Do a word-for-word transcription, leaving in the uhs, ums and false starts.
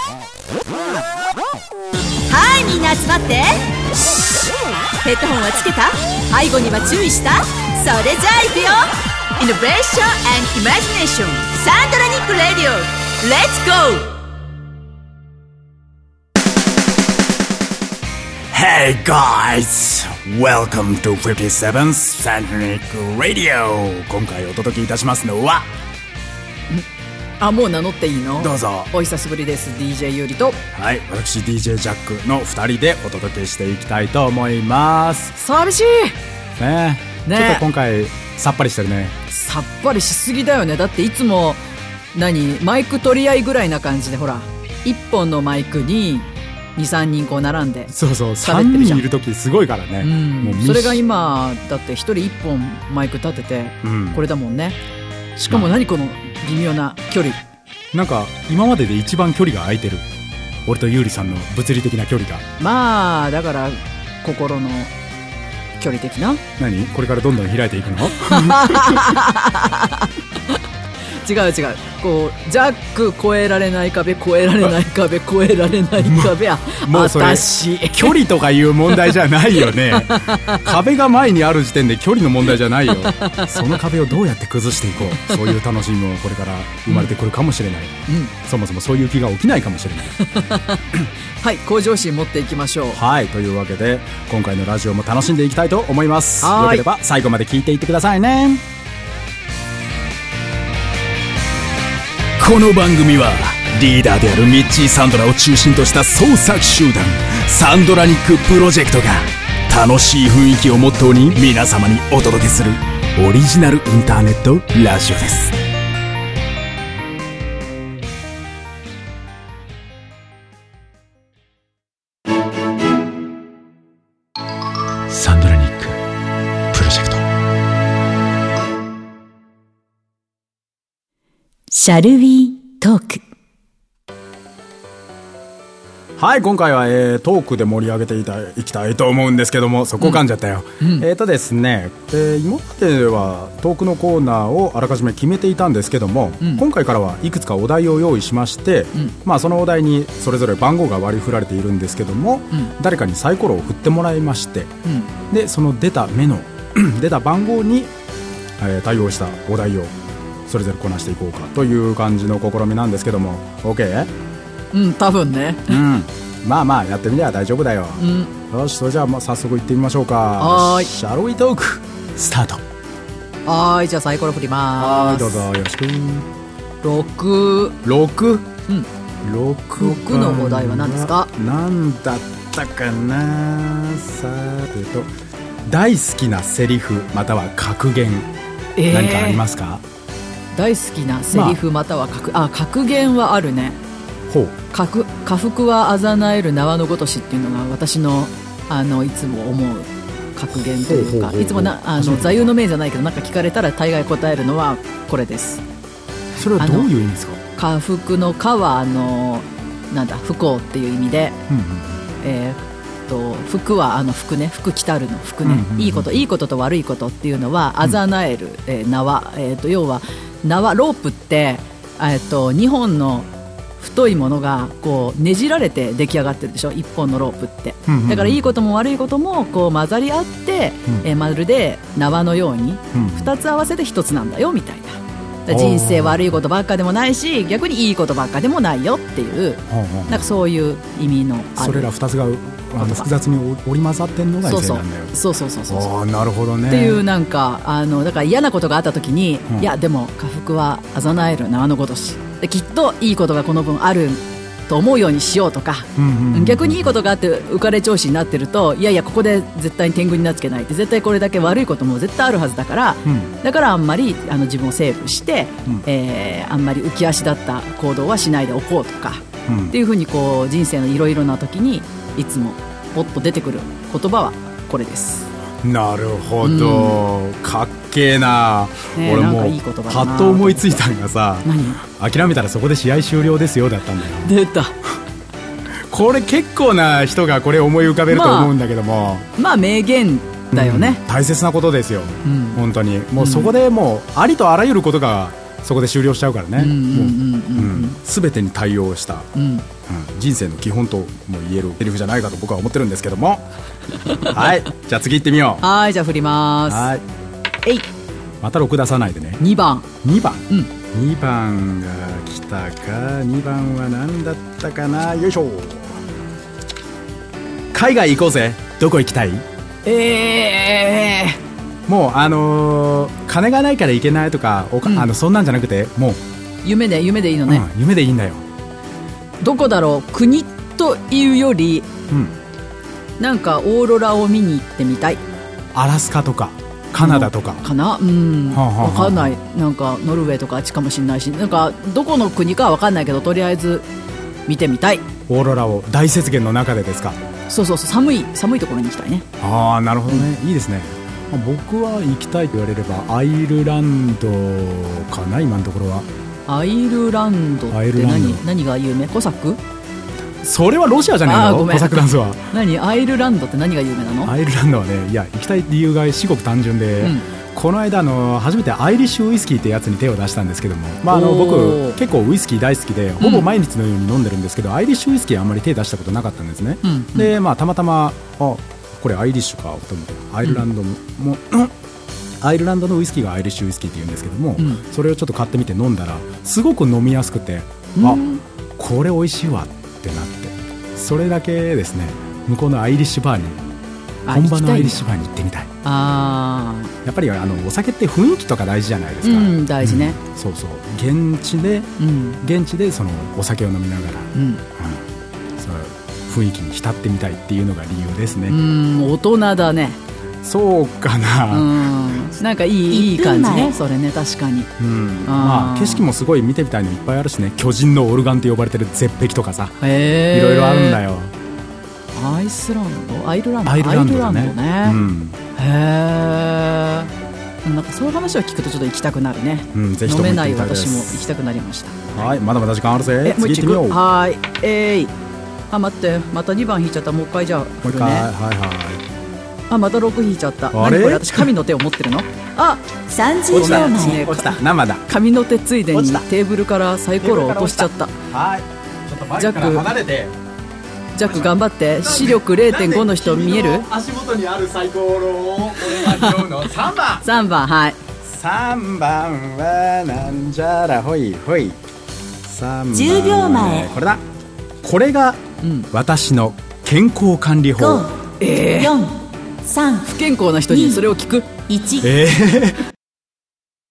はい、みんな集まって。ヘッドホンはつけた？背後には注意した？それじゃあいくよ。イノベーション and Imagination サンドラニックレディオ Let's go!Hey guys! Welcome to フィフティーセブン Sandronic Radio! 今回お届けいたしますのはあ、もう名乗っていいの？ どうぞ。 お久しぶりです。 ディージェー ゆりと、 はい、私 ディージェー ジャックのふたりでお届けしていきたいと思います。 寂しいねえ、ね、ちょっと今回さっぱりしてるね。 さっぱりしすぎだよね。だっていつも何マイク取り合いぐらいな感じで、ほらいっぽんのマイクににさんにんこう並んで、 そうそう、さんにんいる時すごいからね、うん、 もうそれが今だってひとりいっぽんマイク立てて、うん、これだもんね。しかも何この微妙な距離、 なんか今までで一番距離が空いてる、俺とゆうりさんの物理的な距離が。まあだから心の距離的な。 何これからどんどん開いていくの違う違う、こうジャック越えられない壁、越えられない壁、越えられない壁はもうそれ私距離とかいう問題じゃないよね壁が前にある時点で距離の問題じゃないよその壁をどうやって崩していこう、そういう楽しみもこれから生まれてくるかもしれない、うん、そもそもそういう気が起きないかもしれないはい、向上心持っていきましょう。 はい、というわけで今回のラジオも楽しんでいきたいと思います。よければ最後まで聞いていってくださいね。この番組はリーダーであるミッチー・サンドラを中心とした創作集団サンドラニックプロジェクトが楽しい雰囲気をモットーに皆様にお届けするオリジナルインターネットラジオです。サンドラニックプロジェクト。 シャルウィートーク。 はい、今回は、えー、トークで盛り上げていたいきたいと思うんですけども、そこ噛んじゃったよ、うん、えーとですね、えー、今まではトークのコーナーをあらかじめ決めていたんですけども、うん、今回からはいくつかお題を用意しまして、うん、まあ、そのお題にそれぞれ番号が割り振られているんですけども、うん、誰かにサイコロを振ってもらいまして、うん、でその出た目の出た番号に、えー、対応したお題をそれぞれこなしていこうかという感じの試みなんですけども、 OK？ うん、多分ね、 うん、まあまあやってみれば大丈夫だよ、うん、よし、それじゃあもう早速行ってみましょうか。 はい、 シャロウィトークスタート。 はい、じゃあサイコロ振りまーす。 はい、どうぞよろしく。 ろく。 ろく？うん、 ろくのお題は何ですか？ 何だったかな。さてと、大好きなセリフまたは格言、えー、何かありますか？ 大好きなセリフまたは格、まあ、あ、格言はあるね。 ほう。 家福はあざなえる縄のごとしっていうのが私の、あのいつも思う格言というか、いつもなあの座右の銘じゃないけど、なんか聞かれたら大概答えるのはこれです。 それはどういう意味ですか？ 家福の家はあのなんだ不幸っていう意味で、うんうん、えー、と福はあの福ね、福来たるの福ね、うんうんうん、いいこといいことと悪いことっていうのはあざなえる、うん、えー、縄、えー、と要は縄ロープって、えー、とにほんの太いものがこうねじられて出来上がってるでしょ、いっぽんのロープって、うんうんうん、だからいいことも悪いこともこう混ざり合って、うん、えー、まるで縄のようにふたつ合わせてひとつなんだよみたいな。人生悪いことばっかでもないし、逆にいいことばっかでもないよっていう、なんかそういう意味のある、 それらふたつがあの複雑に織り交ざってんのが人生なんだよ。 そうそうそうそうそうそう。 あ、なるほどね。 っていうなんかあのだから嫌なことがあった時に、うん、いやでも家福はあざなえる縄のごとしで、きっといいことがこの分あると思うようにしようとか、うんうんうん、逆にいいことがあって浮かれ調子になってると、いやいやここで絶対に天狗になっつけないって、絶対これだけ悪いことも絶対あるはずだから、うん、だからあんまりあの自分をセーブして、うん、えー、あんまり浮き足立った行動はしないでおこうとか、うん、っていうふうにこう人生のいろいろな時にいつもポッと出てくる言葉はこれです。 なるほど、うん、かっけーな、 ね、 俺もいい言葉だなパッと思いついたのがさ、諦めたらそこで試合終了ですよだったんだよ。 出たこれ結構な人がこれ思い浮かべると思うんだけども、 まあ、まあ名言だよね、 うん、大切なことですよ、うん、本当にもうそこでもうありとあらゆることがそこで終了しちゃうからね。 うんうんうんうんうん全てに対応した、 うんうん人生の基本とも言えるセリフじゃないかと僕は思ってるんですけどもはいじゃあ次行ってみよう。 はい、じゃあ振ります。 はいえい、 またろく出さないでね。 にばん。 にばん、 うんにばんが来たか。にばんは何だったかな。よいしょ。海外行こうぜ。どこ行きたい？ えもうあのー金がないから行けないとかおか、 うんあのそんなんじゃなくてもう、 ー、夢で夢でいいのね、 うん、夢でいいんだよ。 どこだろう。国というよりうんなんかオーロラを見に行ってみたいアラスカとかカナダとか、 かな。うんはあはあはあわかんない。なんかノルウェーとかあっちかもしんないし、なんかどこの国かはわかんないけど、とりあえず見てみたい。 オーロラを大雪原の中でですか？ そうそうそう、寒い寒いところに行きたいね。 ああなるほどね、いいですね。まあ僕は行きたいと言われればアイルランドかな今のところは。 アイルランドってアイルランド何何が有名？コサック？ それはロシアじゃないの？ あーごめんコサックダンスは。 何アイルランドって何が有名なの？ アイルランドはね、いや行きたい理由が至極単純で、 うんこの間あの初めてアイリッシュウイスキーってやつに手を出したんですけども、まあ、あのおー僕結構ウイスキー大好きでほぼ毎日のように飲んでるんですけど、アイリッシュウイスキーあんまり手出したことなかったんですね、 うんうんで、まあ、たまたまあこれアイリッシュかと思ってアイルランドも、うんアイルランドのウイスキーがアイリッシュウイスキーって言うんですけども、 うんそれをちょっと買ってみて飲んだらすごく飲みやすくて、あこれ美味しいわってなって、それだけですね。向こうのアイリッシュバーにあ本場のアイリッシュ行きバーに行ってみたい。 あやっぱりあのお酒って雰囲気とか大事じゃないですー、 か、 うん、大事ね。 うんそうそう現地でうん現地でそのお酒を飲みながら、うんうんその雰囲気に浸ってみたいっていうのが理由ですね、 うん大人だね。 そうかうな、 んなんかいいいい感じね。それね、確かに。 うんあーまあ景色もすごい見てみたいのいっぱいあるしね。巨人のオルガンって呼ばれてる絶壁とかさ、 へえいろいろあるんだよ。 アイスランドアイルランドアイルランドだねアイルランドね、 うんへえ。なんかそういう話を聞くとちょっと行きたくなるね。 うん、ぜひとも飲めない行ってみたいです私も行きたかくなりました。 はい、まだまだ時間あるぜ。 え、もう一個次行ってみよう。もはーい。えーい。あ、待って、またにばん引いちゃった。もう一回じゃあう一回、 振るね。 はいはい。 あ、またろく引いちゃった。 あれ何これ、私神の手を持ってるの？あ、 さんじゅう落ちたびょうまえね落ちた。生だ。 神の手ついでに落ちたテーブルからサイコロを落としちゃった。 はい。ちょっとマイクから離れて。 ジャック頑張って。視力 れいてんご の人見える？ なんで君の足元にあるサイコロを俺が拾うの。さんばん。 さんばん、はい。 さんばんはなんじゃらほいほい。さんばんはねじゅうびょうまえこれだ。これがうん。 私の健康管理法。 ご、よん、さん、 不健康な人にそれを聞く。 いち。 えー